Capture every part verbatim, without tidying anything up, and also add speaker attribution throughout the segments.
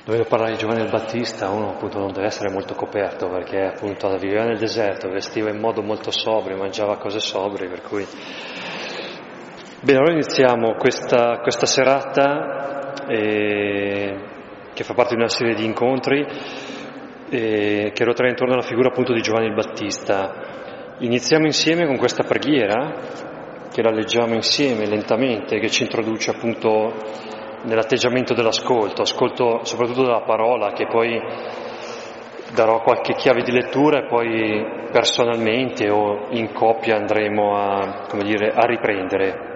Speaker 1: Dovendo parlare di Giovanni il Battista, uno appunto non deve essere molto coperto, perché appunto viveva nel deserto, vestiva in modo molto sobrio, mangiava cose sobrie, per cui... Bene, allora iniziamo questa, questa serata eh, che fa parte di una serie di incontri eh, che ruotano intorno alla figura appunto di Giovanni il Battista. Iniziamo insieme con questa preghiera, che la leggiamo insieme lentamente, che ci introduce appunto nell'atteggiamento dell'ascolto, ascolto soprattutto della parola, che poi darò qualche chiave di lettura e poi personalmente o in coppia andremo a, come dire, a riprendere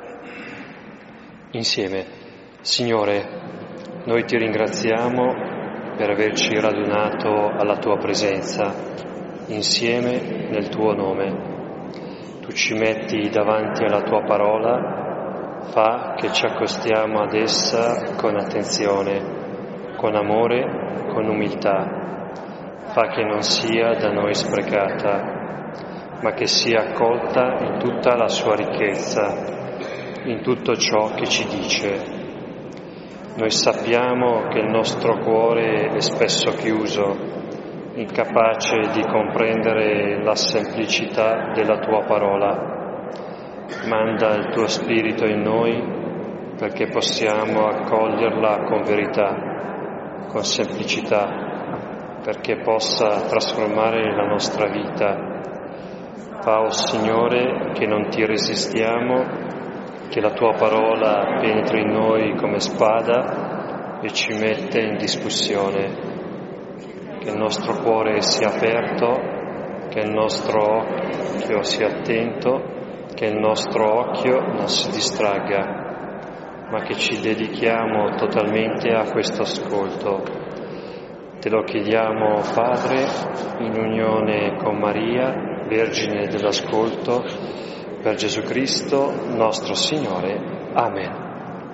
Speaker 1: insieme. Signore, noi ti ringraziamo per averci radunato alla tua presenza, insieme nel tuo nome. Tu ci metti davanti alla tua parola, fa che ci accostiamo ad essa con attenzione, con amore, con umiltà. Fa che non sia da noi sprecata, ma che sia accolta in tutta la sua ricchezza, in tutto ciò che ci dice. Noi sappiamo che il nostro cuore è spesso chiuso, incapace di comprendere la semplicità della tua parola. Manda il tuo Spirito in noi perché possiamo accoglierla con verità, con semplicità, perché possa trasformare la nostra vita. Fa, o Signore, che non ti resistiamo, che la tua parola penetri in noi come spada e ci mette in discussione, che il nostro cuore sia aperto, che il nostro occhio sia attento, che il nostro occhio non si distragga, ma che ci dedichiamo totalmente a questo ascolto. Te lo chiediamo, Padre, in unione con Maria, Vergine dell'ascolto, per Gesù Cristo, nostro Signore. Amen.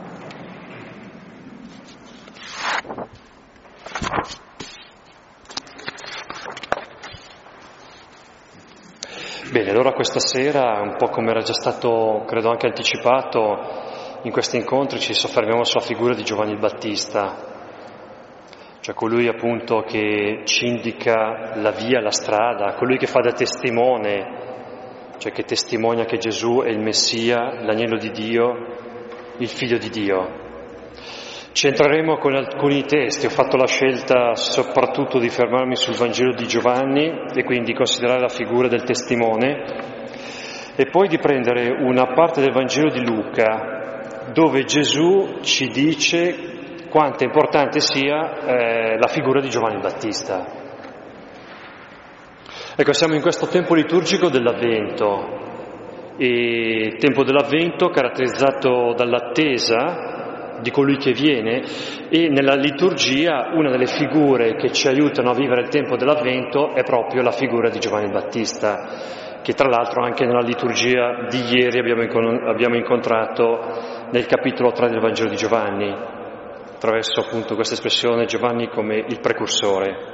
Speaker 1: Bene, allora questa sera, un po' come era già stato, credo anche anticipato, in questi incontri ci soffermiamo sulla figura di Giovanni il Battista, cioè colui appunto che ci indica la via, la strada, colui che fa da testimone, cioè che testimonia che Gesù è il Messia, l'agnello di Dio, il Figlio di Dio. Ci entreremo con alcuni testi, ho fatto la scelta soprattutto di fermarmi sul Vangelo di Giovanni e quindi considerare la figura del testimone e poi di prendere una parte del Vangelo di Luca dove Gesù ci dice quanto importante sia eh, la figura di Giovanni Battista. Ecco, siamo in questo tempo liturgico dell'Avvento, e tempo dell'Avvento caratterizzato dall'attesa di colui che viene, e nella liturgia una delle figure che ci aiutano a vivere il tempo dell'Avvento è proprio la figura di Giovanni Battista, che tra l'altro anche nella liturgia di ieri abbiamo, abbiamo incontrato nel capitolo tre del Vangelo di Giovanni, attraverso appunto questa espressione Giovanni come il precursore.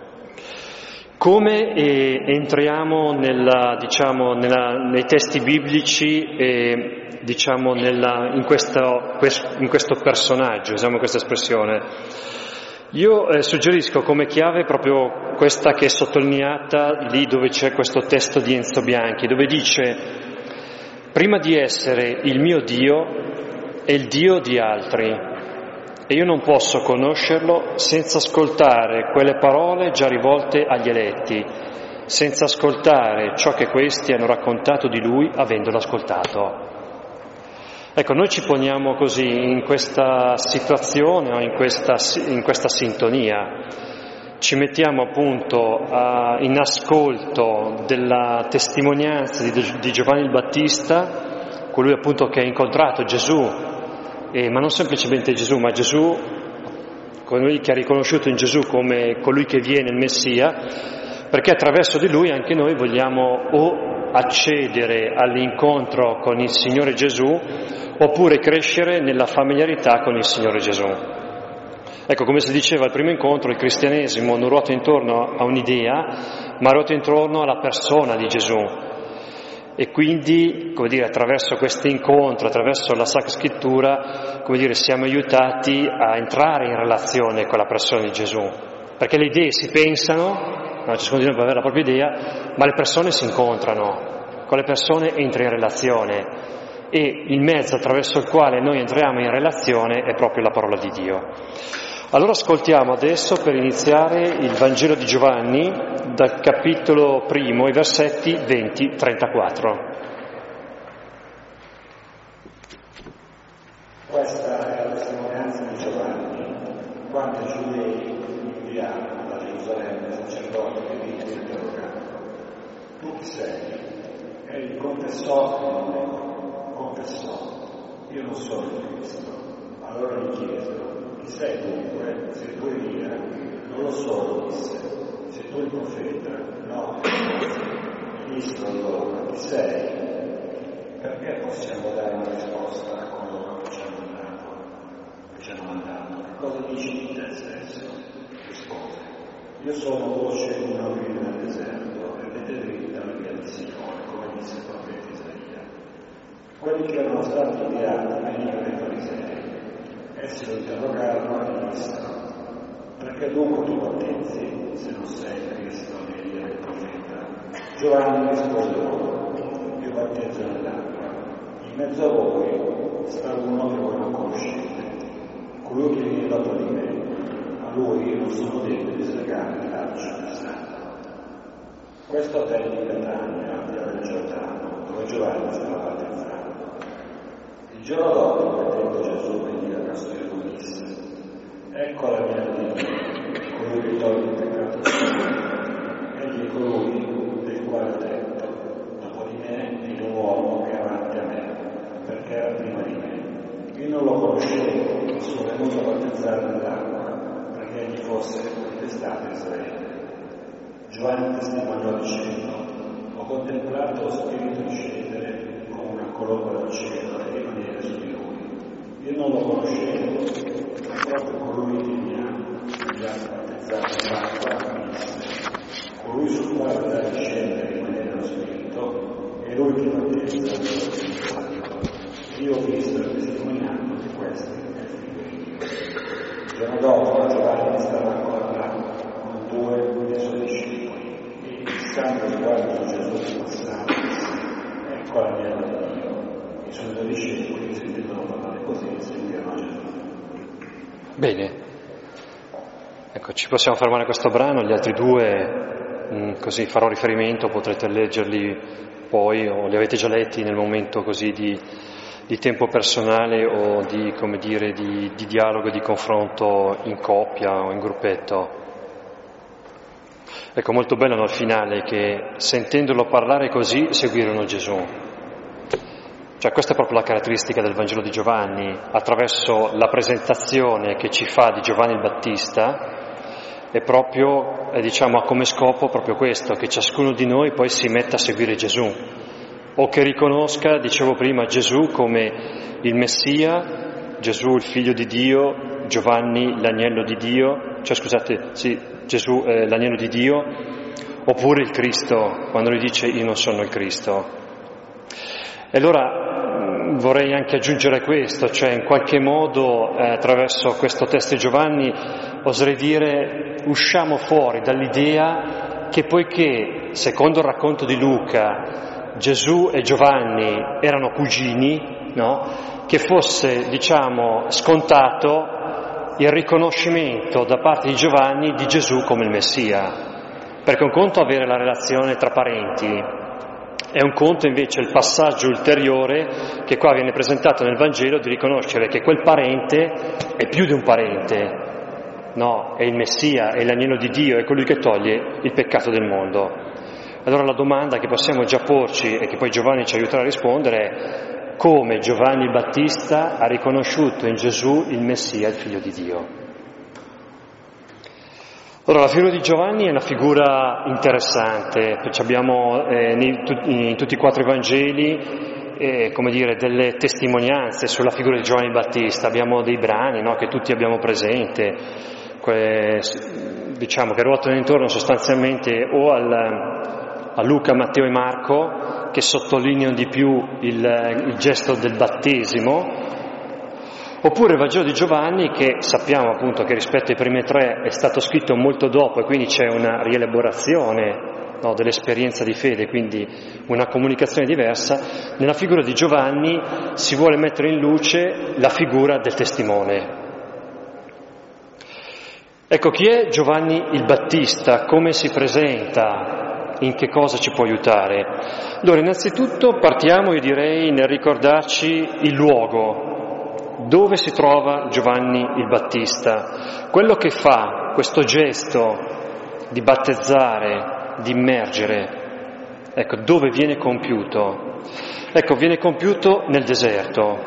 Speaker 1: Come eh, entriamo nella, diciamo, nella, nei testi biblici e diciamo nella, in, questo, in questo personaggio, usiamo questa espressione. Io eh, suggerisco come chiave proprio questa che è sottolineata lì dove c'è questo testo di Enzo Bianchi, dove dice: prima di essere il mio Dio è il Dio di altri. E io non posso conoscerlo senza ascoltare quelle parole già rivolte agli eletti, senza ascoltare ciò che questi hanno raccontato di lui avendolo ascoltato. Ecco, noi ci poniamo così in questa situazione o in questa, in questa sintonia, ci mettiamo appunto a, in ascolto della testimonianza di, di Giovanni il Battista, colui appunto che ha incontrato Gesù. Eh, ma non semplicemente Gesù, ma Gesù, colui che ha riconosciuto in Gesù come colui che viene, il Messia, perché attraverso di lui anche noi vogliamo o accedere all'incontro con il Signore Gesù, oppure crescere nella familiarità con il Signore Gesù. Ecco, come si diceva al primo incontro, il cristianesimo non ruota intorno a un'idea, ma ruota intorno alla persona di Gesù. E quindi, come dire, attraverso questo incontro, attraverso la Sacra Scrittura, come dire, siamo aiutati a entrare in relazione con la persona di Gesù. Perché le idee si pensano, no, ciascuno di noi può avere la propria idea, ma le persone si incontrano, con le persone entra in relazione e il mezzo attraverso il quale noi entriamo in relazione è proprio la parola di Dio. Allora ascoltiamo adesso, per iniziare, il Vangelo di Giovanni, dal capitolo primo, i versetti venti trentaquattro.
Speaker 2: Questa è la testimonianza di Giovanni, quando i giudei inviarono da Gerusalemme il sacerdote che vide e interrogarono: tu chi sei? Egli confessò che non è, confessò: io non sono il Cristo. Allora gli chiesero: chi sei dunque? Se tu Elia? Non lo so, disse. Se tu il profeta? No. Cristo allora, chi sei? Perché possiamo dare una risposta a coloro che ci hanno mandato? Che ci hanno mandato? Che cosa dici di te stesso? Rispose: io sono voce di una grida nel deserto, rendete dritta la via di Signore, come disse il profeta Isaia. Quelli che erano stati inviati venivano ai farisei. Essi lo interrogarono e gli dissero: perché dunque tu battezzi se non sei Cristo né Elia il profeta? Giovanni rispose loro: io battezzo nell'acqua. In mezzo a voi sta uno che voi non conoscete, colui che viene dopo di me. A lui io non sono degno di slegare il laccio del santo. Questo avvenne in Betania, a via del Giordano, dove Giovanni stava battezzando. Il giorno dopo, vedendo Gesù venire verso di lui, disse: ecco la mia vita, colui che toglie il peccato del mondo. Egli è colui del quale ha detto: dopo di me viene un uomo che è avanti a me, perché era prima di me. Io non lo conoscevo, ma sono venuto a battezzare nell'acqua, perché egli fosse intestato in Israele. Giovanni testimoniò dicendo: ho contemplato lo Spirito discendere come una colomba dal cielo e rimanere su di lui. Io non lo conoscevo, ma proprio colui che mi ha inviato a battezzare nell'acqua mi disse: colui sul quale deve discendere e rimanere lo Spirito è lui che battezza nello Spirito Santo. Io ho visto e testimoniato che questo è il Figlio di Dio. Il giorno dopo Giovanni stava ancora con due dei suoi discepoli e, fissando il sguardo su Gesù che passava, disse: ecco la mia di Dio. I suoi due discepoli, sentendo parlare così, seguirono Gesù.
Speaker 1: Bene, ecco, ci possiamo fermare a questo brano, gli altri due, mh, così farò riferimento, potrete leggerli poi, o li avete già letti nel momento così di, di tempo personale o di, come dire, di, di dialogo, di confronto in coppia o in gruppetto. Ecco, molto bello al finale che, sentendolo parlare così, seguirono Gesù. Cioè, questa è proprio la caratteristica del Vangelo di Giovanni, attraverso la presentazione che ci fa di Giovanni il Battista, è proprio, eh, diciamo, ha come scopo proprio questo, che ciascuno di noi poi si metta a seguire Gesù, o che riconosca, dicevo prima, Gesù come il Messia, Gesù il Figlio di Dio, Giovanni l'agnello di Dio, cioè scusate, sì, Gesù è l'agnello di Dio, oppure il Cristo, quando lui dice io non sono il Cristo. E allora vorrei anche aggiungere questo, cioè in qualche modo eh, attraverso questo testo di Giovanni oserei dire usciamo fuori dall'idea che poiché, secondo il racconto di Luca, Gesù e Giovanni erano cugini, no? Che fosse, diciamo, scontato il riconoscimento da parte di Giovanni di Gesù come il Messia, perché un conto è avere la relazione tra parenti, è un conto invece il passaggio ulteriore che qua viene presentato nel Vangelo di riconoscere che quel parente è più di un parente, no, è il Messia, è l'agnello di Dio, è colui che toglie il peccato del mondo. Allora la domanda che possiamo già porci e che poi Giovanni ci aiuterà a rispondere è: come Giovanni Battista ha riconosciuto in Gesù il Messia, il Figlio di Dio? Allora, la figura di Giovanni è una figura interessante, abbiamo eh, in, in tutti i quattro i Vangeli, eh, come dire, delle testimonianze sulla figura di Giovanni Battista, abbiamo dei brani, no, che tutti abbiamo presente, que, diciamo che ruotano intorno sostanzialmente o al, a Luca, Matteo e Marco, che sottolineano di più il, il gesto del battesimo, oppure il Vangelo di Giovanni, che sappiamo appunto che rispetto ai primi tre è stato scritto molto dopo e quindi c'è una rielaborazione, no, dell'esperienza di fede, quindi una comunicazione diversa. Nella figura di Giovanni si vuole mettere in luce la figura del testimone. Ecco, chi è Giovanni il Battista? Come si presenta? In che cosa ci può aiutare? Allora, innanzitutto partiamo, io direi, nel ricordarci il luogo, dove si trova Giovanni il Battista. Quello che fa, questo gesto di battezzare, di immergere, ecco, dove viene compiuto? Ecco, viene compiuto nel deserto.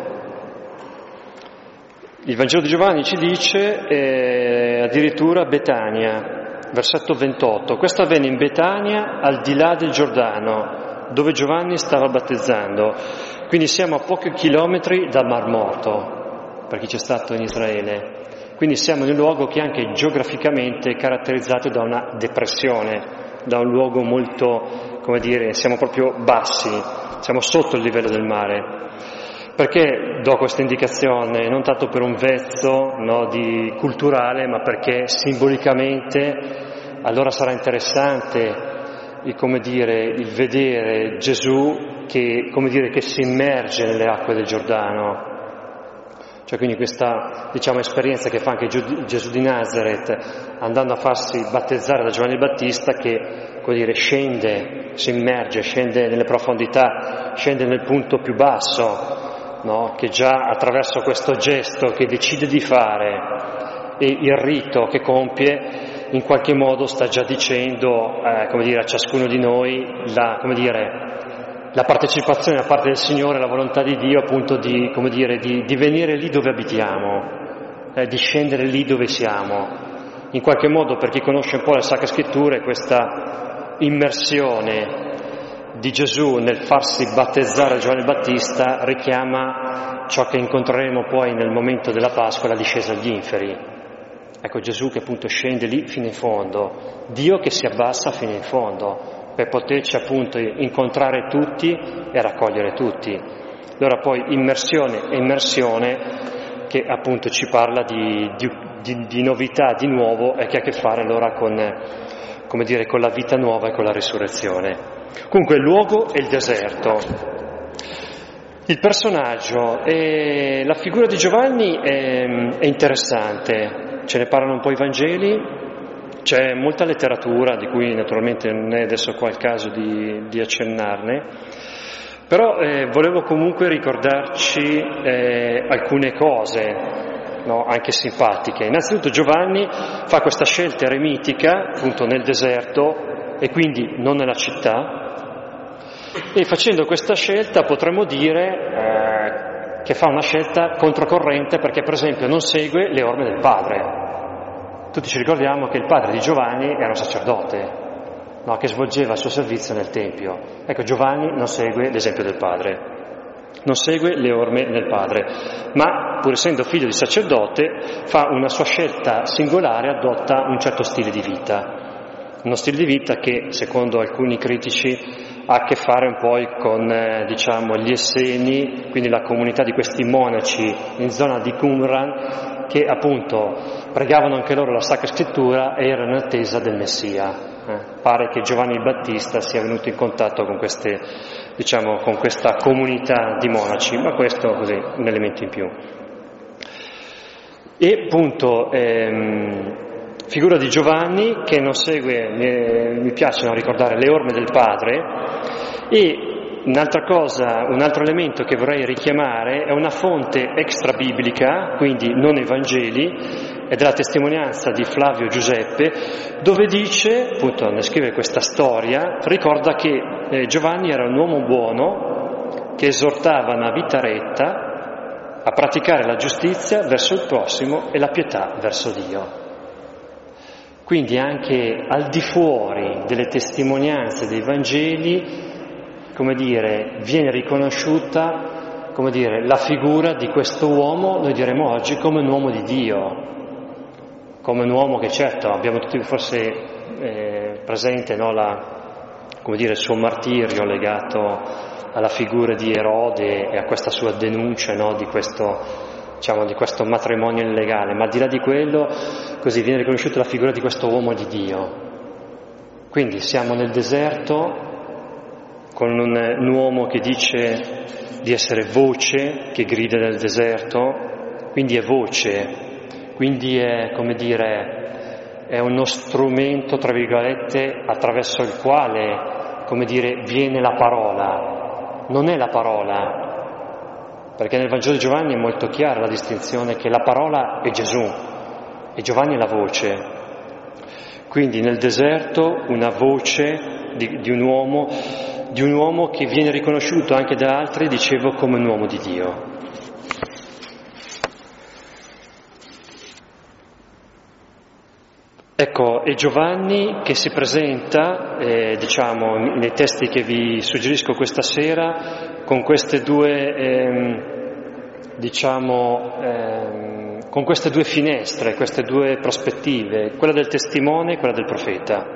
Speaker 1: Il Vangelo di Giovanni ci dice eh, addirittura Betania, versetto ventotto. Questo avvenne in Betania, al di là del Giordano, dove Giovanni stava battezzando. Quindi siamo a pochi chilometri dal Mar Morto, per chi c'è stato in Israele. Quindi siamo in un luogo che anche geograficamente è caratterizzato da una depressione, da un luogo molto, come dire, siamo proprio bassi, siamo sotto il livello del mare. Perché do questa indicazione? Non tanto per un vezzo, no, di culturale, ma perché simbolicamente allora sarà interessante, il, come dire, il vedere Gesù che, come dire, che si immerge nelle acque del Giordano. Cioè quindi questa, diciamo, esperienza che fa anche Gesù di Nazareth, andando a farsi battezzare da Giovanni il Battista, che, come dire, scende, si immerge, scende nelle profondità, scende nel punto più basso, no? Che già attraverso questo gesto che decide di fare e il rito che compie, in qualche modo sta già dicendo, eh, come dire, a ciascuno di noi la, come dire, la partecipazione da parte del Signore, la volontà di Dio appunto di, come dire, di, di venire lì dove abitiamo, eh, di scendere lì dove siamo. In qualche modo, per chi conosce un po' le Sacre Scritture, questa immersione di Gesù nel farsi battezzare da Giovanni Battista richiama ciò che incontreremo poi nel momento della Pasqua, la discesa agli inferi. Ecco, Gesù che appunto scende lì fino in fondo, Dio che si abbassa fino in fondo, per poterci appunto incontrare tutti e raccogliere tutti. Allora poi immersione e immersione che appunto ci parla di, di, di, di novità, di nuovo, e che ha a che fare allora con, come dire, con la vita nuova e con la risurrezione. Comunque il luogo è il deserto. Il personaggio e la figura di Giovanni è, è interessante, ce ne parlano un po' i Vangeli. C'è molta letteratura, di cui naturalmente non è adesso qua il caso di, di accennarne, però eh, volevo comunque ricordarci eh, alcune cose, no, anche simpatiche. Innanzitutto Giovanni fa questa scelta eremitica, appunto nel deserto, e quindi non nella città, e facendo questa scelta potremmo dire eh, che fa una scelta controcorrente, perché per esempio non segue le orme del padre. Tutti ci ricordiamo che il padre di Giovanni era un sacerdote, no, che svolgeva il suo servizio nel Tempio. Ecco, Giovanni non segue l'esempio del padre, non segue le orme del padre, ma pur essendo figlio di sacerdote fa una sua scelta singolare, adotta un certo stile di vita, uno stile di vita che secondo alcuni critici ha a che fare un po' con eh, diciamo gli Esseni, quindi la comunità di questi monaci in zona di Qumran, che appunto pregavano anche loro la Sacra Scrittura e erano in attesa del Messia. Eh, pare che Giovanni il Battista sia venuto in contatto con queste, diciamo, con questa comunità di monaci, ma questo così un elemento in più. E appunto ehm, figura di Giovanni che non segue, mi, mi piace ricordare le orme del padre. E un'altra cosa, un altro elemento che vorrei richiamare è una fonte extra-biblica, quindi non Evangeli, ed è la testimonianza di Flavio Giuseppe, dove dice, appunto ne scrive questa storia, ricorda che eh, Giovanni era un uomo buono che esortava una vita retta a praticare la giustizia verso il prossimo e la pietà verso Dio. Quindi anche al di fuori delle testimonianze dei Vangeli, come dire, viene riconosciuta, come dire, la figura di questo uomo, noi diremo oggi, come un uomo di Dio, come un uomo che certo abbiamo tutti forse eh, presente, no, la, come dire, il suo martirio legato alla figura di Erode e a questa sua denuncia, no, di questo, diciamo, di questo matrimonio illegale, ma al di là di quello, così viene riconosciuta la figura di questo uomo di Dio. Quindi siamo nel deserto con un, un uomo che dice di essere voce, che grida nel deserto, quindi è voce, quindi è, come dire, è uno strumento, tra virgolette, attraverso il quale, come dire, viene la parola. Non è la parola, perché nel Vangelo di Giovanni è molto chiara la distinzione che la parola è Gesù e Giovanni è la voce. Quindi nel deserto una voce di, di un uomo, di un uomo che viene riconosciuto anche da altri, dicevo, come un uomo di Dio. Ecco, è Giovanni che si presenta, eh, diciamo, nei testi che vi suggerisco questa sera, con queste due, ehm, diciamo, ehm, con queste due finestre, queste due prospettive, quella del testimone e quella del profeta.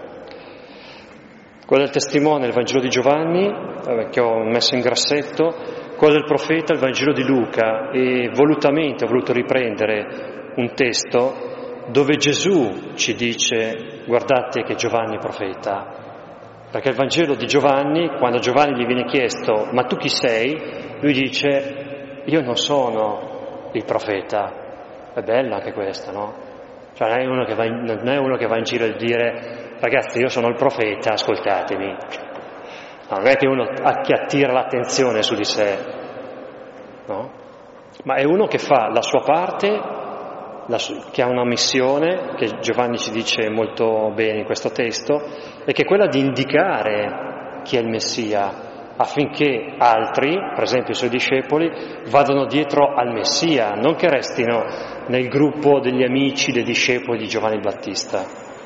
Speaker 1: Quella del testimone è il Vangelo di Giovanni, eh, che ho messo in grassetto, quella del profeta è il Vangelo di Luca, e volutamente ho voluto riprendere un testo dove Gesù ci dice: guardate che Giovanni è profeta, perché il Vangelo di Giovanni, quando Giovanni gli viene chiesto ma tu chi sei, lui dice: io non sono il profeta. È bella anche questa, no? Cioè non è uno che va in, non è uno che va in giro a dire: ragazzi, io sono il profeta, ascoltatemi. No, non è che uno che attira l'attenzione su di sé, no? Ma è uno che fa la sua parte, La, che ha una missione, che Giovanni ci dice molto bene in questo testo, e che è quella di indicare chi è il Messia, affinché altri, per esempio i suoi discepoli, vadano dietro al Messia, non che restino nel gruppo degli amici, dei discepoli di Giovanni Battista.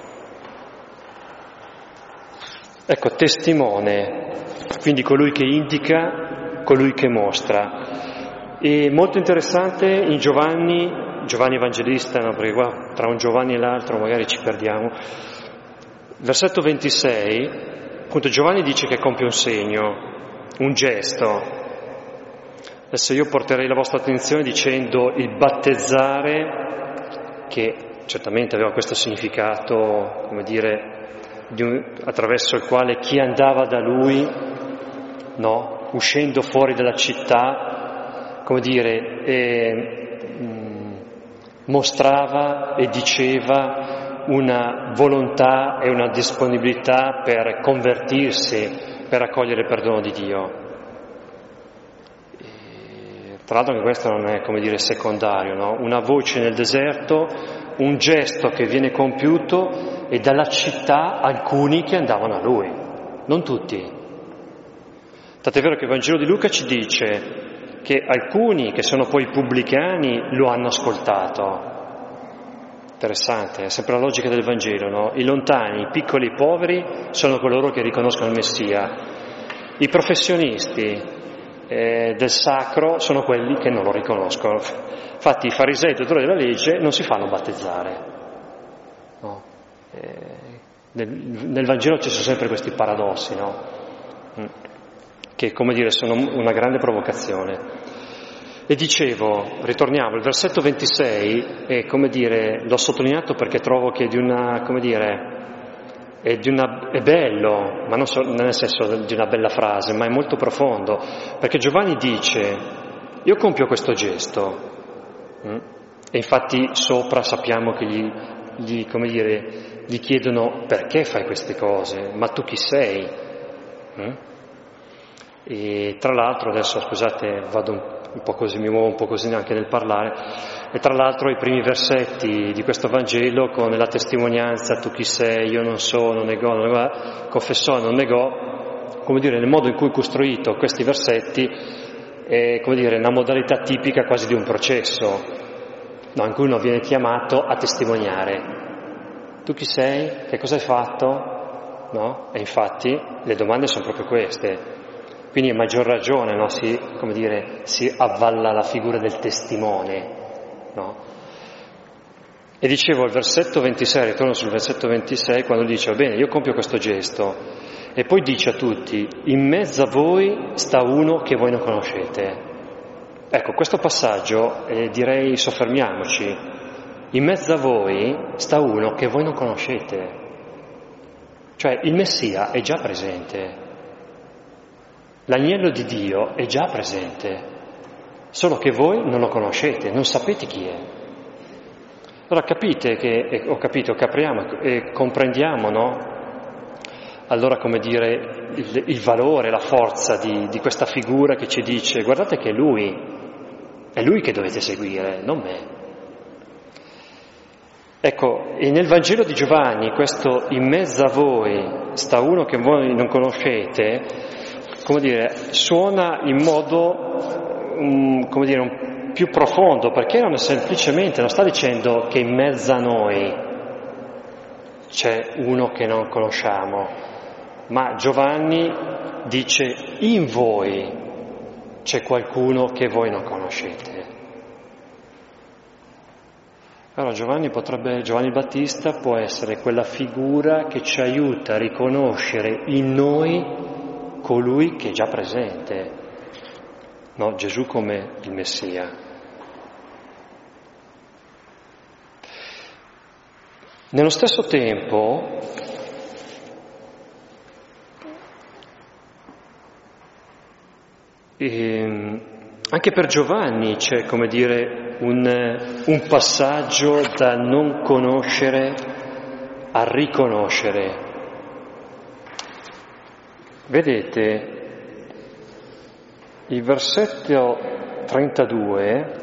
Speaker 1: Ecco, testimone, quindi colui che indica, colui che mostra. E molto interessante in Giovanni, Giovanni Evangelista, no, perché qua tra un Giovanni e l'altro magari ci perdiamo. Versetto ventisei, appunto Giovanni dice che compie un segno, un gesto. Adesso io porterei la vostra attenzione dicendo il battezzare, che certamente aveva questo significato, come dire, di un, attraverso il quale chi andava da lui, no, uscendo fuori dalla città, come dire, eh, mostrava e diceva una volontà e una disponibilità per convertirsi, per accogliere il perdono di Dio. E, tra l'altro anche questo non è, come dire, secondario, no? Una voce nel deserto, un gesto che viene compiuto e dalla città alcuni che andavano a lui, non tutti. Tant'è vero che il Vangelo di Luca ci dice che alcuni, che sono poi pubblicani, lo hanno ascoltato. Interessante, è sempre la logica del Vangelo, no? I lontani, i piccoli, i poveri sono coloro che riconoscono il Messia. I professionisti eh, del sacro sono quelli che non lo riconoscono. Infatti i farisei e i dottori della legge non si fanno battezzare. No? Eh, nel, nel Vangelo ci sono sempre questi paradossi, no? Mm. Che, come dire, sono una grande provocazione. E dicevo, ritorniamo, il versetto ventisei è, come dire, l'ho sottolineato perché trovo che è di una, come dire, è, di una, è bello, ma non, so, non nel senso di una bella frase, ma è molto profondo, perché Giovanni dice: io compio questo gesto, mm? E infatti sopra sappiamo che gli, gli, come dire, gli chiedono: perché fai queste cose? Ma tu chi sei? Mm? E tra l'altro, adesso scusate, vado un, un po' così, mi muovo un po' così anche nel parlare, e tra l'altro i primi versetti di questo Vangelo, con la testimonianza: tu chi sei, io non so, non negò, non negò, confessò, non negò, come dire, nel modo in cui ho costruito questi versetti è, come dire, una modalità tipica quasi di un processo, no, in cui uno viene chiamato a testimoniare. Tu chi sei? Che cosa hai fatto? No? E infatti le domande sono proprio queste. Quindi a maggior ragione, no, si, come dire, si avvalla la figura del testimone, no? E dicevo, il versetto ventisei, ritorno sul versetto ventisei, quando dice: va bene, io compio questo gesto, E poi dice a tutti, in mezzo a voi sta uno che voi non conoscete. Ecco, questo passaggio, eh, direi, soffermiamoci. In mezzo a voi sta uno che voi non conoscete. Cioè, il Messia è già presente. L'agnello di Dio è già presente. Solo che voi non lo conoscete, non sapete chi è. Allora capite che, eh, ho capito, capriamo e eh, comprendiamo, no? Allora, come dire, il, il valore, la forza di, di questa figura che ci dice, guardate che è Lui, è Lui che dovete seguire, non me. Ecco, e nel Vangelo di Giovanni, questo in mezzo a voi sta uno che voi non conoscete, come dire, suona in modo, um, come dire, un, più profondo, perché non è semplicemente, non sta dicendo che in mezzo a noi c'è uno che non conosciamo, ma Giovanni dice in voi c'è qualcuno che voi non conoscete. Allora Giovanni potrebbe, Giovanni Battista può essere quella figura che ci aiuta a riconoscere in noi colui che è già presente, no? Gesù come il Messia. Nello stesso tempo, E anche per Giovanni c'è, come dire, un, un passaggio da non conoscere a riconoscere. Vedete, il versetto trentadue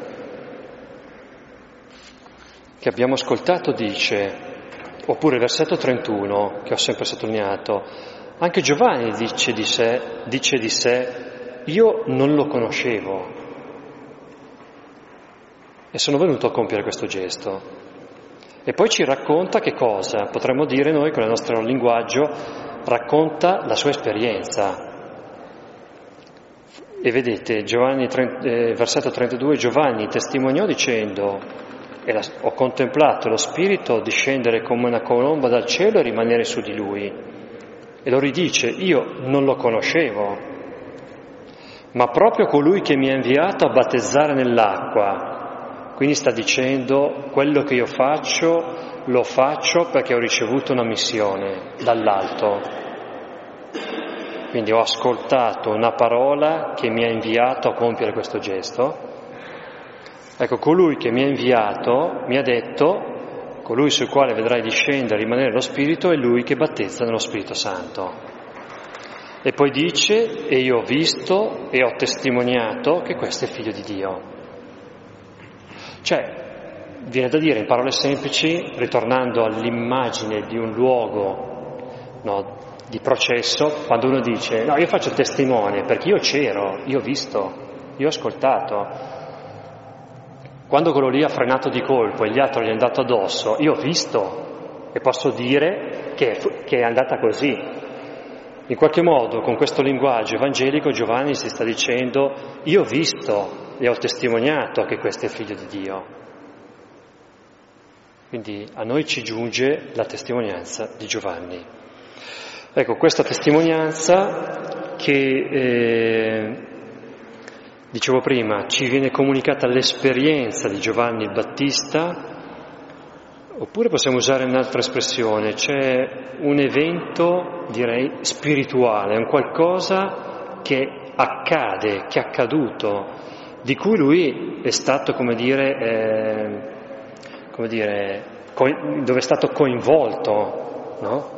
Speaker 1: che abbiamo ascoltato dice, oppure il versetto trentuno che ho sempre sottolineato, anche Giovanni dice di sé, dice di sé, io non lo conoscevo e sono venuto a compiere questo gesto. E poi ci racconta che cosa? Potremmo dire noi con il nostro linguaggio, racconta la sua esperienza. E vedete, Giovanni, eh, versetto trentadue, Giovanni testimoniò dicendo, e la, ho contemplato lo Spirito discendere come una colomba dal cielo e rimanere su di lui. E lo ridice, io non lo conoscevo, ma proprio colui che mi ha inviato a battezzare nell'acqua. Quindi sta dicendo, quello che io faccio, lo faccio perché ho ricevuto una missione dall'alto. Quindi ho ascoltato una parola che mi ha inviato a compiere questo gesto. Ecco, colui che mi ha inviato mi ha detto, colui sul quale vedrai discendere e rimanere lo Spirito è lui che battezza nello Spirito Santo. E poi dice, e io ho visto e ho testimoniato che questo è figlio di Dio. Cioè, viene da dire in parole semplici, ritornando all'immagine di un luogo, no, di processo, quando uno dice, no, io faccio testimone perché io c'ero, io ho visto, io ho ascoltato. Quando quello lì ha frenato di colpo e gli altri gli è andato addosso, io ho visto e posso dire che, che è andata così. In qualche modo, con questo linguaggio evangelico, Giovanni si sta dicendo, io ho visto e ho testimoniato che questo è figlio di Dio. Quindi a noi ci giunge la testimonianza di Giovanni. Ecco, questa testimonianza che, eh, dicevo prima, ci viene comunicata l'esperienza di Giovanni il Battista, oppure possiamo usare un'altra espressione, c'è un evento, direi, spirituale, un qualcosa che accade, che è accaduto, di cui lui è stato, come dire, eh, come dire, co- dove è stato coinvolto, no?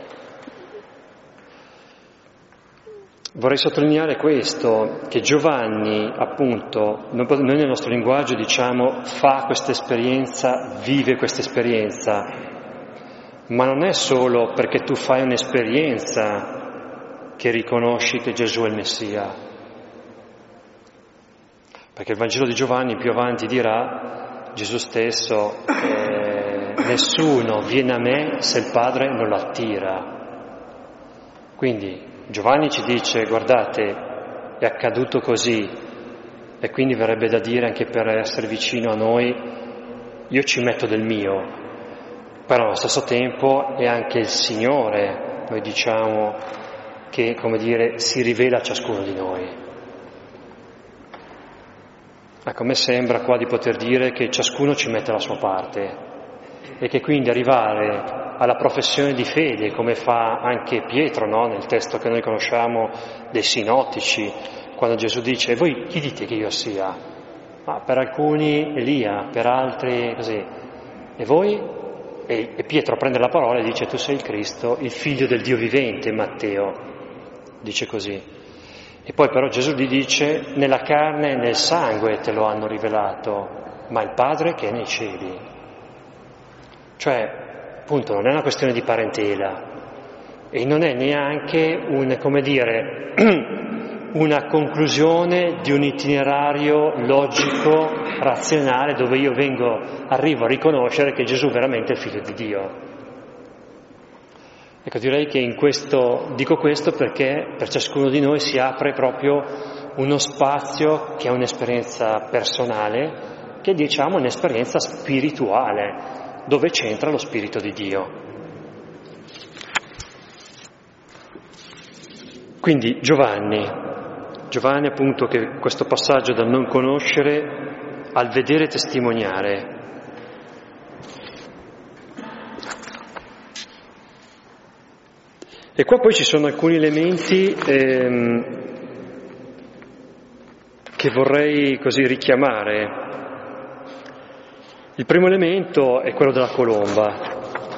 Speaker 1: Vorrei sottolineare questo, che Giovanni, appunto, noi nel nostro linguaggio diciamo fa questa esperienza, vive questa esperienza, ma non è solo perché tu fai un'esperienza che riconosci che Gesù è il Messia. Perché il Vangelo di Giovanni più avanti dirà, Gesù stesso, eh, nessuno viene a me se il Padre non lo attira. Quindi Giovanni ci dice, guardate, è accaduto così, e quindi verrebbe da dire anche per essere vicino a noi, io ci metto del mio, però allo stesso tempo è anche il Signore, noi diciamo, che, come dire, si rivela a ciascuno di noi. Ecco, a me sembra qua di poter dire che ciascuno ci mette la sua parte e che quindi arrivare alla professione di fede, come fa anche Pietro, no? Nel testo che noi conosciamo dei sinottici, quando Gesù dice: voi chi dite che io sia? Ma per alcuni Elia, per altri così. E voi? E, e Pietro prende la parola e dice: tu sei il Cristo, il figlio del Dio vivente, Matteo, dice così. E poi però Gesù gli dice: nella carne e nel sangue te lo hanno rivelato, ma il Padre che è nei cieli. Cioè, appunto, non è una questione di parentela e non è neanche un, come dire, una conclusione di un itinerario logico, razionale, dove io vengo, arrivo a riconoscere che Gesù veramente è il figlio di Dio. Ecco, direi che in questo, dico questo perché per ciascuno di noi si apre proprio uno spazio che è un'esperienza personale, che diciamo è un'esperienza spirituale, dove c'entra lo Spirito di Dio. Quindi Giovanni, Giovanni appunto che questo passaggio dal non conoscere al vedere testimoniare. E qua poi ci sono alcuni elementi ehm, che vorrei così richiamare. Il primo elemento è quello della colomba.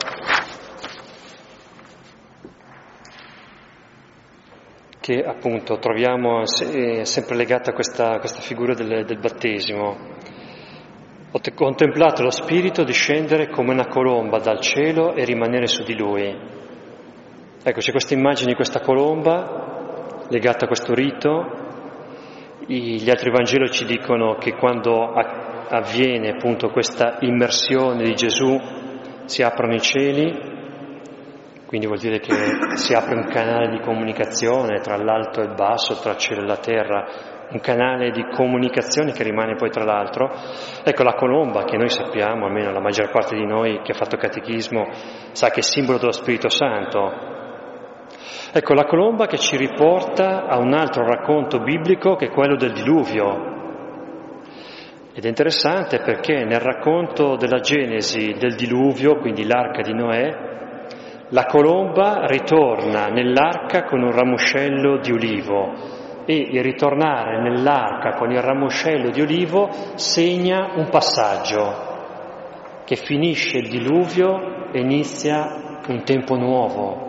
Speaker 1: Che appunto troviamo è sempre legata a questa, questa figura del, del battesimo. Ho te- contemplato lo Spirito discendere come una colomba dal cielo e rimanere su di lui. Ecco, c'è questa immagine di questa colomba legata a questo rito. I, gli altri Vangeli ci dicono che quando a, avviene appunto questa immersione di Gesù si aprono i cieli. Quindi vuol dire che si apre un canale di comunicazione tra l'alto e il basso, tra il cielo e la terra, un canale di comunicazione che rimane poi tra l'altro. Ecco, la colomba, che noi sappiamo, almeno la maggior parte di noi che ha fatto catechismo, sa che è simbolo dello Spirito Santo. Ecco, la colomba che ci riporta a un altro racconto biblico che è quello del diluvio. Ed è interessante perché nel racconto della Genesi del diluvio, quindi l'arca di Noè, la colomba ritorna nell'arca con un ramoscello di ulivo e il ritornare nell'arca con il ramoscello di ulivo segna un passaggio che finisce il diluvio e inizia un tempo nuovo.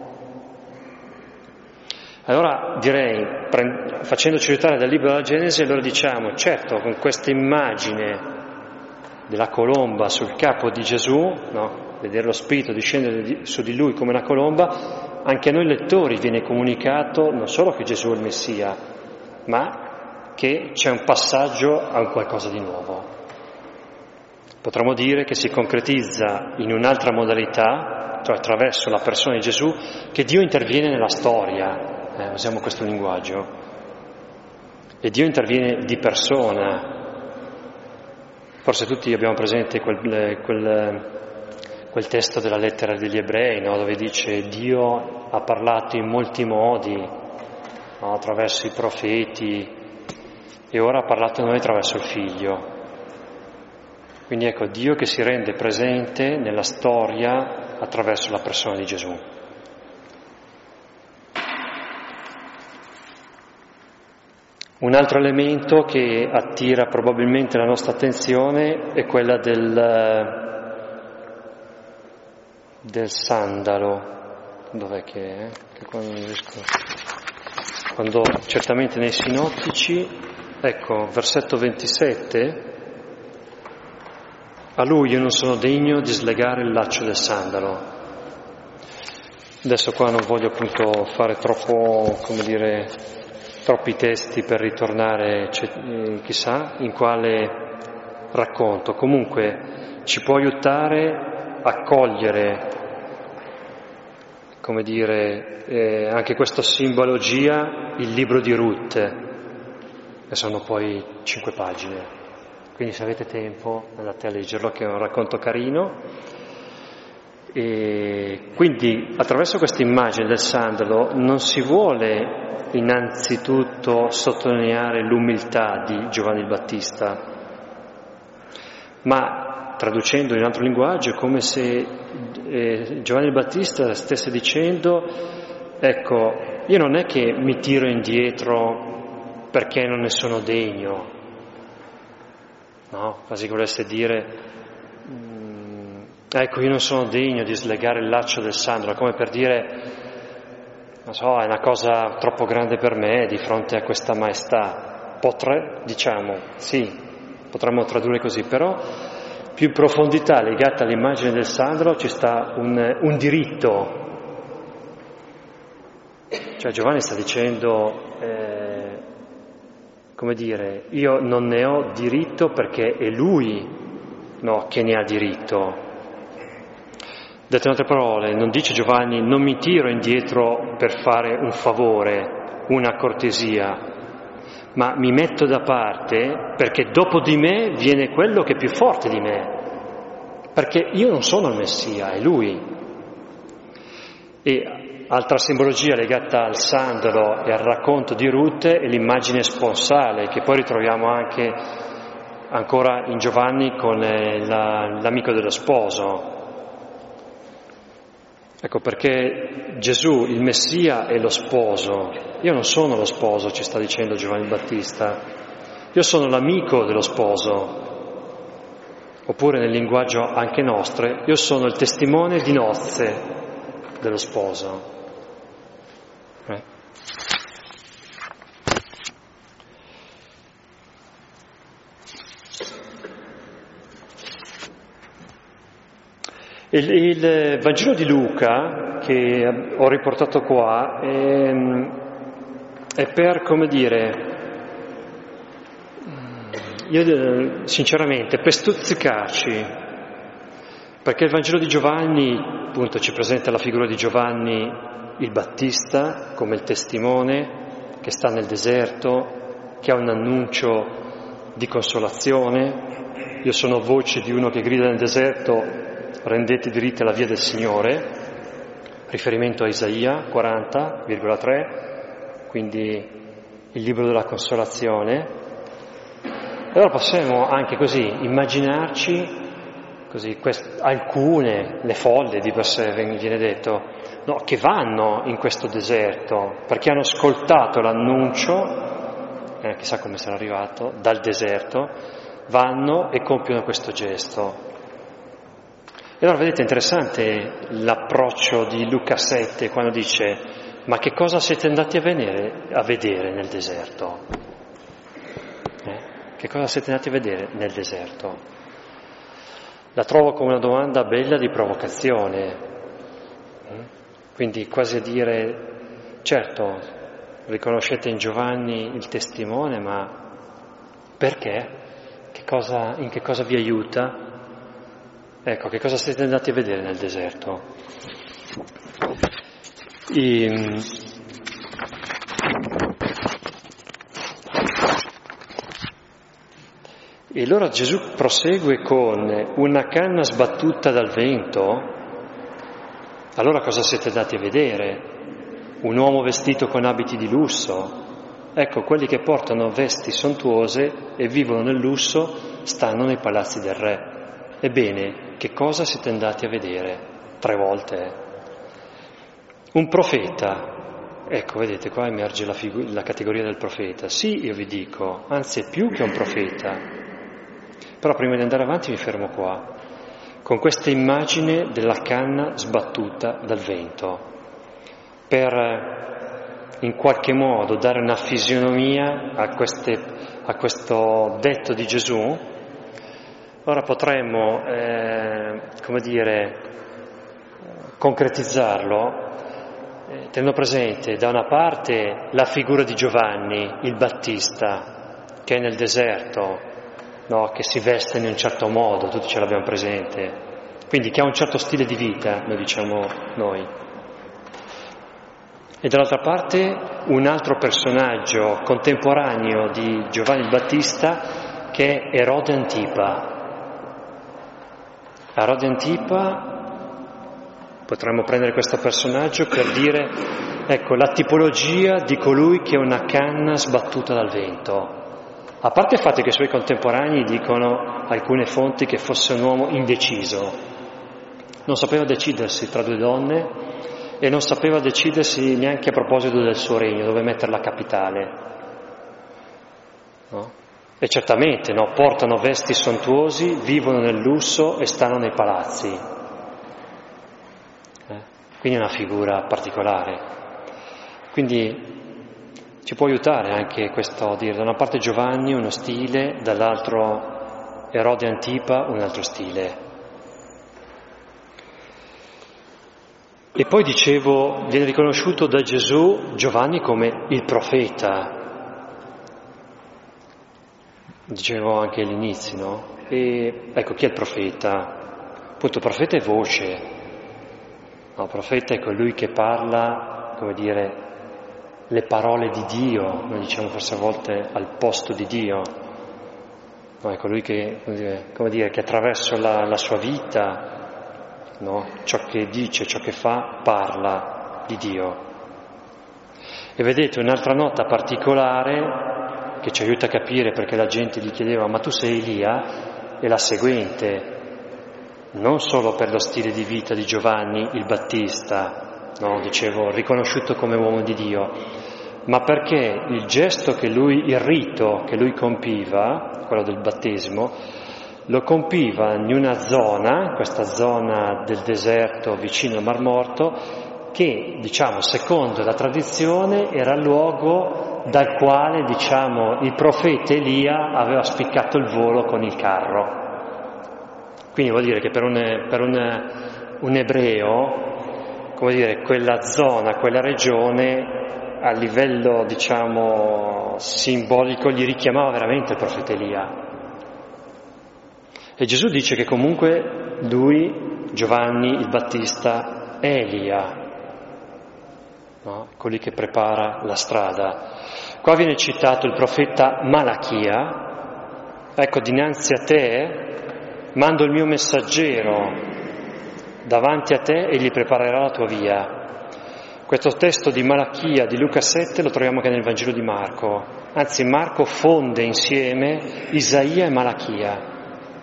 Speaker 1: Allora direi, facendoci aiutare dal libro della Genesi, allora diciamo, certo, con questa immagine della colomba sul capo di Gesù, no? Vedere lo Spirito discendere su di lui come una colomba, anche a noi lettori viene comunicato non solo che Gesù è il Messia, ma che c'è un passaggio a un qualcosa di nuovo. Potremmo dire che si concretizza in un'altra modalità, cioè attraverso la persona di Gesù, che Dio interviene nella storia, eh, usiamo questo linguaggio, e Dio interviene di persona. Forse tutti abbiamo presente quel, quel, quel testo della lettera degli Ebrei, no? Dove dice Dio ha parlato in molti modi, no? Attraverso i profeti, e ora ha parlato a noi attraverso il Figlio. Quindi ecco, Dio che si rende presente nella storia attraverso la persona di Gesù. Un altro elemento che attira probabilmente la nostra attenzione è quella del, del sandalo. Dov'è che è? Che quando, riesco... quando certamente nei sinottici, ecco, versetto ventisette, a lui io non sono degno di slegare il laccio del sandalo. Adesso qua non voglio appunto fare troppo, come dire, troppi testi per ritornare chissà in quale racconto. Comunque ci può aiutare a cogliere, come dire, eh, anche questa simbologia, il libro di Ruth, che sono poi cinque pagine. Quindi se avete tempo andate a leggerlo, che è un racconto carino. E quindi attraverso questa immagine del sandalo non si vuole innanzitutto sottolineare l'umiltà di Giovanni il Battista, ma traducendo in altro linguaggio è come se eh, Giovanni il Battista stesse dicendo: ecco, io non è che mi tiro indietro perché non ne sono degno, no? Quasi volesse dire ecco, io non sono degno di slegare il laccio del sandalo, come per dire, non so, è una cosa troppo grande per me di fronte a questa maestà. Potre, diciamo, sì, potremmo tradurre così, però più in profondità legata all'immagine del sandalo ci sta un, un diritto. Cioè Giovanni sta dicendo, eh, come dire, io non ne ho diritto perché è lui, no, che ne ha diritto. Dette in altre parole, non dice Giovanni: non mi tiro indietro per fare un favore, una cortesia, ma mi metto da parte perché dopo di me viene quello che è più forte di me, perché io non sono il Messia, è lui. E altra simbologia legata al sandalo e al racconto di Ruth è l'immagine sponsale, che poi ritroviamo anche ancora in Giovanni con la, l'amico dello sposo. Ecco perché Gesù, il Messia, è lo sposo. Io non sono lo sposo, ci sta dicendo Giovanni Battista. Io sono l'amico dello sposo. Oppure nel linguaggio anche nostro, io sono il testimone di nozze dello sposo. Eh? Il, il Vangelo di Luca, che ho riportato qua, è, è per, come dire, io sinceramente, per stuzzicarci, perché il Vangelo di Giovanni, appunto, ci presenta la figura di Giovanni il Battista come il testimone che sta nel deserto, che ha un annuncio di consolazione. Io sono voce di uno che grida nel deserto: rendete diritta la via del Signore, riferimento a Isaia quaranta virgola tre, quindi il libro della consolazione. E allora possiamo anche così immaginarci così quest- alcune, le folle di per sé viene detto, no, che vanno in questo deserto perché hanno ascoltato l'annuncio, eh, chissà come sarà arrivato, dal deserto, vanno e compiono questo gesto. E allora vedete, interessante l'approccio di Luca sette quando dice: ma che cosa siete andati a vedere, a vedere nel deserto? Eh? Che cosa siete andati a vedere nel deserto? La trovo come una domanda bella di provocazione. Quindi quasi a dire, certo, riconoscete in Giovanni il testimone, ma perché? Che cosa, in che cosa vi aiuta? Ecco, che cosa siete andati a vedere nel deserto? E, e allora Gesù prosegue con una canna sbattuta dal vento. Allora cosa siete andati a vedere? Un uomo vestito con abiti di lusso? Ecco, quelli che portano vesti sontuose e vivono nel lusso stanno nei palazzi del re. Ebbene, che cosa siete andati a vedere? Tre volte. Un profeta. Ecco, vedete, qua emerge la, figu- la categoria del profeta. Sì, io vi dico, anzi è più che un profeta. Però prima di andare avanti mi fermo qua, con questa immagine della canna sbattuta dal vento, per in qualche modo dare una fisionomia a, queste, a questo detto di Gesù. Ora potremmo, eh, come dire, concretizzarlo eh, tenendo presente da una parte la figura di Giovanni, il Battista, che è nel deserto, no, che si veste in un certo modo, tutti ce l'abbiamo presente, quindi che ha un certo stile di vita, lo diciamo noi. E dall'altra parte un altro personaggio contemporaneo di Giovanni il Battista, che è Erode Antipa. Erode Antipa Potremmo prendere questo personaggio per dire, ecco, la tipologia di colui che è una canna sbattuta dal vento. A parte il fatto che i suoi contemporanei dicono, alcune fonti, che fosse un uomo indeciso, non sapeva decidersi tra due donne e non sapeva decidersi neanche a proposito del suo regno, dove mettere la capitale. No? E certamente no, portano vesti sontuosi, vivono nel lusso e stanno nei palazzi. Eh? Quindi è una figura particolare. Quindi ci può aiutare anche questo dire, da una parte Giovanni uno stile, dall'altro Erode Antipa un altro stile. E poi dicevo, viene riconosciuto da Gesù Giovanni come il profeta. Dicevo anche all'inizio, no? E ecco, chi è il profeta? Appunto, il profeta è voce. No, il profeta è colui che parla, come dire, le parole di Dio, noi diciamo forse a volte al posto di Dio. No, è colui che, come dire, come dire, che attraverso la, la sua vita, no? Ciò che dice, ciò che fa, parla di Dio. E vedete un'altra nota particolare che ci aiuta a capire perché la gente gli chiedeva ma tu sei Elia, è la seguente: non solo per lo stile di vita di Giovanni il Battista, no, dicevo, riconosciuto come uomo di Dio, ma perché il gesto che lui, il rito che lui compiva, quello del battesimo, lo compiva in una zona, questa zona del deserto vicino al Mar Morto, che, diciamo, secondo la tradizione era il luogo dal quale, diciamo, il profeta Elia aveva spiccato il volo con il carro. Quindi vuol dire che per un, per un, un ebreo, come dire, quella zona, quella regione, a livello, diciamo, simbolico, gli richiamava veramente il profeta Elia. E Gesù dice che comunque lui, Giovanni il Battista, è Elia, no? Colui che prepara la strada. Qua viene citato il profeta Malachia: ecco, dinanzi a te mando il mio messaggero davanti a te e gli preparerà la tua via. Questo testo di Malachia di Luca sette lo troviamo anche nel Vangelo di Marco, anzi Marco fonde insieme Isaia e Malachia.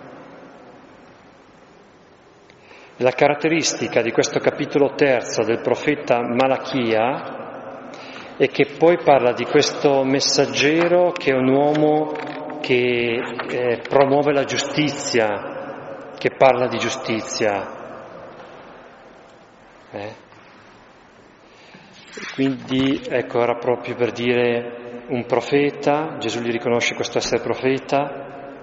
Speaker 1: La caratteristica di questo capitolo terzo del profeta Malachia è che poi parla di questo messaggero che è un uomo che eh, promuove la giustizia, che parla di giustizia. Eh? Quindi, ecco, era proprio per dire un profeta, Gesù gli riconosce questo essere profeta.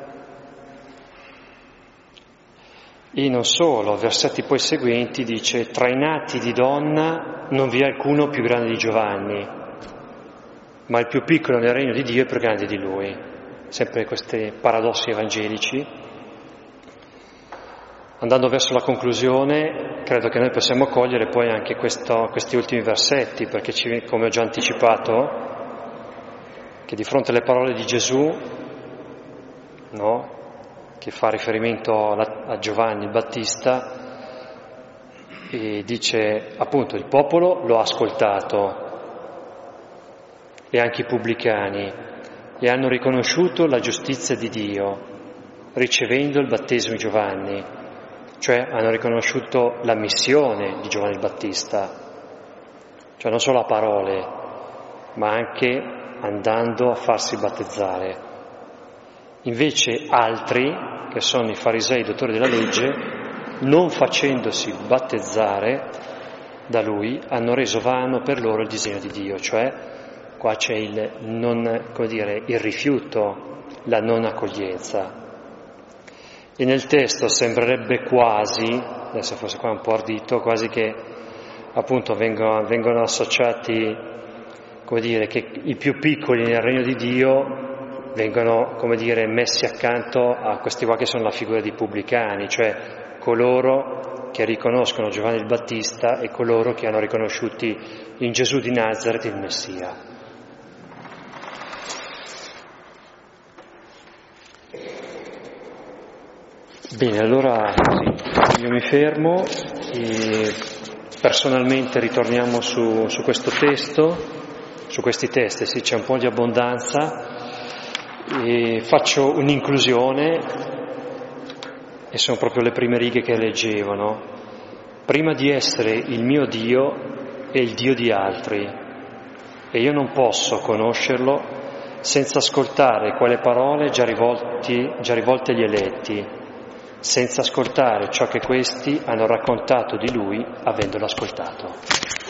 Speaker 1: E non solo, versetti poi seguenti dice: tra i nati di donna non vi è alcuno più grande di Giovanni, ma il più piccolo nel regno di Dio è più grande di lui. Sempre questi paradossi evangelici. Andando verso la conclusione, credo che noi possiamo cogliere poi anche questo, questi ultimi versetti, perché ci, come ho già anticipato, che di fronte alle parole di Gesù, no? Che fa riferimento a Giovanni il Battista, e dice appunto il popolo lo ha ascoltato e anche i pubblicani e hanno riconosciuto la giustizia di Dio ricevendo il battesimo di Giovanni, cioè hanno riconosciuto la missione di Giovanni il Battista, cioè non solo a parole ma anche andando a farsi battezzare. Invece altri, che sono i farisei, i dottori della legge, non facendosi battezzare da lui, hanno reso vano per loro il disegno di Dio, cioè qua c'è il non, come dire, il rifiuto, la non accoglienza. E nel testo sembrerebbe quasi, adesso forse qua è un po' ardito, quasi che appunto vengono, vengono associati, come dire, che i più piccoli nel regno di Dio vengono, come dire, messi accanto a questi qua che sono la figura dei pubblicani, cioè coloro che riconoscono Giovanni il Battista e coloro che hanno riconosciuti in Gesù di Nazareth il Messia. Bene, allora sì, io mi fermo e personalmente ritorniamo su, su questo testo, su questi testi, sì, c'è un po' di abbondanza, e faccio un'inclusione, e sono proprio le prime righe che leggevo, no? Prima di essere il mio Dio è il Dio di altri, e io non posso conoscerlo senza ascoltare quelle parole già, rivolti, già rivolte agli eletti, senza ascoltare ciò che questi hanno raccontato di Lui avendolo ascoltato.